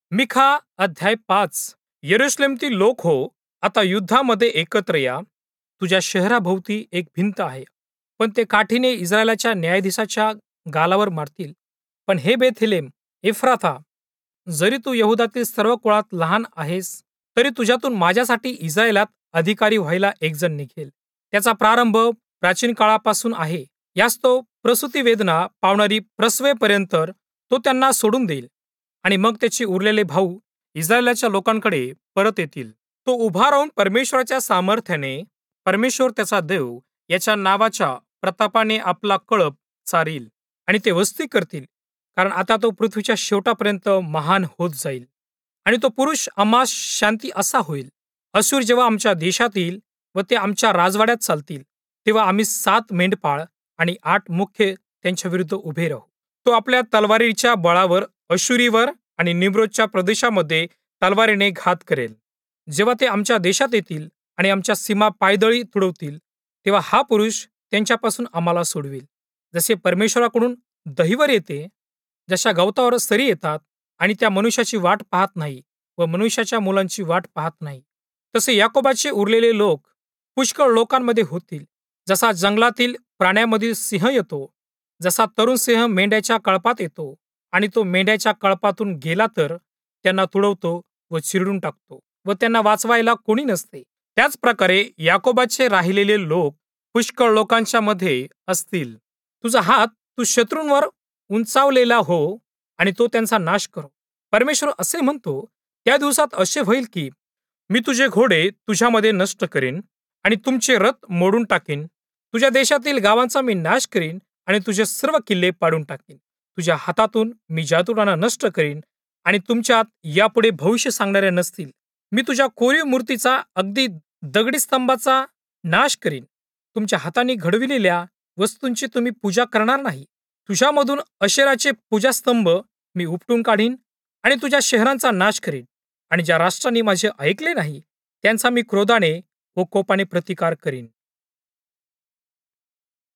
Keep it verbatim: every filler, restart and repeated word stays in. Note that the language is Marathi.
मिखा अध्याय पाच. यरूशलेमतील लोक हो, आता युद्धामध्ये एकत्र या. तुझ्या शहराभोवती एक भिंत आहे, पण ते काठीने इस्रायलाच्या न्यायाधीशाच्या गालावर मारतील. पण हे बेथलेम एफ्राथा, जरी तू यहुदातील सर्व कुळात लहान आहेस, तरी तुझ्यातून माझ्यासाठी इस्रायलात अधिकारी व्हायला एक जण निघेल. त्याचा प्रारंभ प्राचीन काळापासून आहे. यास तो प्रसूती वेदना पावणारी प्रसवेपर्यंत तो त्यांना सोडून देईल, आणि मग त्याचे उरलेले भाऊ इस्रायलाच्या लोकांकडे परत येतील. तो उभा राहून परमेश्वराच्या सामर्थ्याने, परमेश्वर त्याचा देव याच्या नावाच्या प्रतापाने आपला कळप चारील, आणि ते वस्ती करतील, कारण आता तो पृथ्वीच्या शेवटापर्यंत महान होत जाईल. आणि तो पुरुष आम्हास शांती असा होईल. असूर जेव्हा आमच्या देशात येईल व ते आमच्या राजवाड्यात चालतील, तेव्हा आम्ही सात मेंढपाळ आणि आठ मुख्य त्यांच्या विरुद्ध उभे राहू. तो आपल्या तलवारीच्या बळावर अशुरीवर आणि निम्रोदच्या प्रदेशामध्ये तलवारीने घात करेल. जेव्हा ते आमच्या देशात येतील आणि आमच्या सीमा पायदळी तुडवतील, तेव्हा हा पुरुष त्यांच्यापासून आम्हाला सोडवेल. जसे परमेश्वराकडून दहिवर येते, जशा गवतावर सरी येतात आणि त्या मनुष्याची वाट पाहत नाही व मनुष्याच्या मुलांची वाट पाहत नाही, तसे याकोबाचे उरलेले लोक पुष्कळ लोकांमध्ये होतील. जसा जंगलातील प्राण्यांमधील सिंह येतो, जसा तरुण सिंह मेंढ्याच्या कळपात येतो, आणि तो मेंढ्याच्या कळपातून गेला तर त्यांना तुडवतो व चिरडून टाकतो, व त्यांना वाचवायला कोणी नसते, त्याच प्रकारे याकोबाचे राहिलेले लोक पुष्कळ लोकांच्या मध्ये असतील. तुझा हात तू शत्रूंवर उंचावलेला हो, आणि तो त्यांचा नाश करो. परमेश्वर असे म्हणतो, त्या दिवसात असे होईल की मी तुझे घोडे तुझ्यामध्ये नष्ट करीन आणि तुमचे रथ मोडून टाकीन. तुझ्या देशातील गावांचा मी नाश करीन आणि तुझे सर्व किल्ले पाडून टाकीन. तुझ्या हातातून मी जादूटोणा नष्ट करीन आणि तुमच्यात यापुढे भविष्य सांगणारे नसतील. मी तुझ्या कोरीव मूर्तीचा, अगदी दगडी स्तंभाचा नाश करीन. तुमच्या हातांनी घडविलेल्या वस्तूंची तुम्ही पूजा करणार नाही. तुझ्यामधून अशेराचे पूजास्तंभ मी उपटून काढीन आणि तुझ्या शहरांचा नाश करीन. आणि ज्या राष्ट्रांनी माझे ऐकले नाही, त्यांचा मी क्रोधाने व कोपाने प्रतिकार करीन.